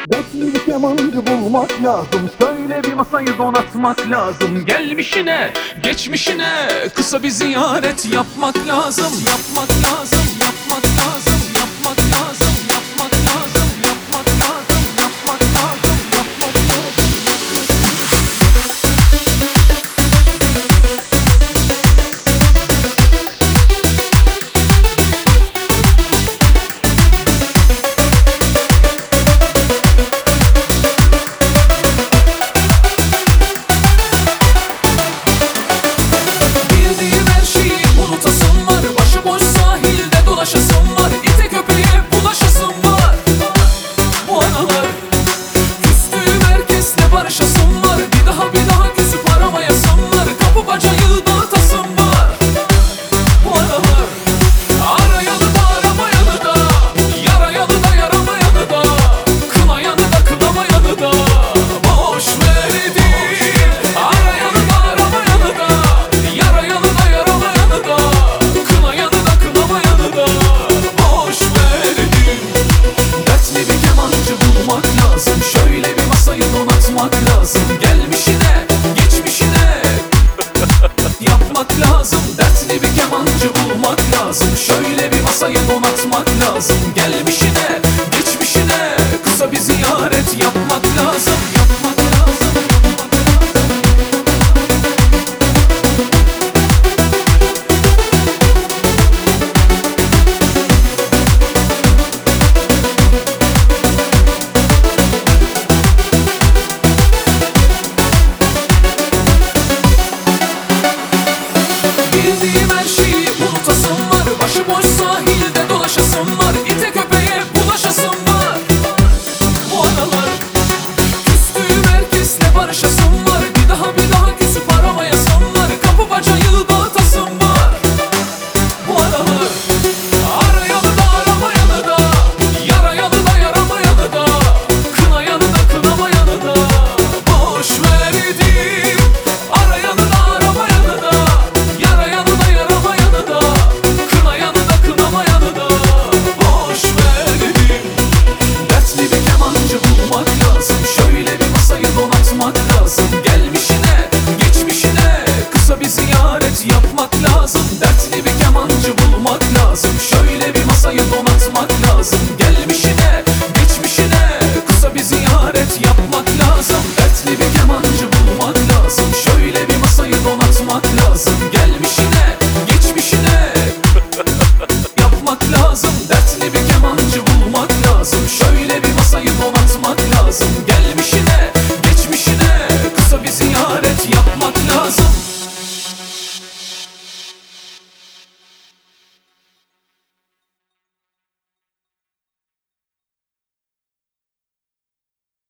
Bekli bir kemancı bulmak lazım. Söyle bir masayı donatmak lazım. Gelmişine, geçmişine kısa bir ziyaret yapmak lazım. Yapmak lazım, yapmak lazım, yapmak lazım, yapmak lazım, yapmak lazım, yapmak lazım, yapmak lazım. Bildiğim her şeyi unutasım var. Başıboş sahilde dolaşasım var. İte köpeğe bulaşasım var. Bu aralar küstüğüm herkesle barışasım var. Bir daha küsüp aramayasım var. Kapı bacayı dağıtasım var. Bu aralar arayanı da aramayanı da, yarayanı da yaramayanı da, kınayanı da kınamayanı da boş verdim. Arayanı da aramayanı da, yarayanı da yaramayanı da, kınayanı da kınamayanı da boş verdim. Dertli bir kemancı bulmak lazım. Şöyle bir masayı donatmak lazım. Gelmişine, geçmişine yapmak lazım. Dertli bir kemancı bulmak lazım. Şöyle bir masayı donatmak lazım. Gelmişine,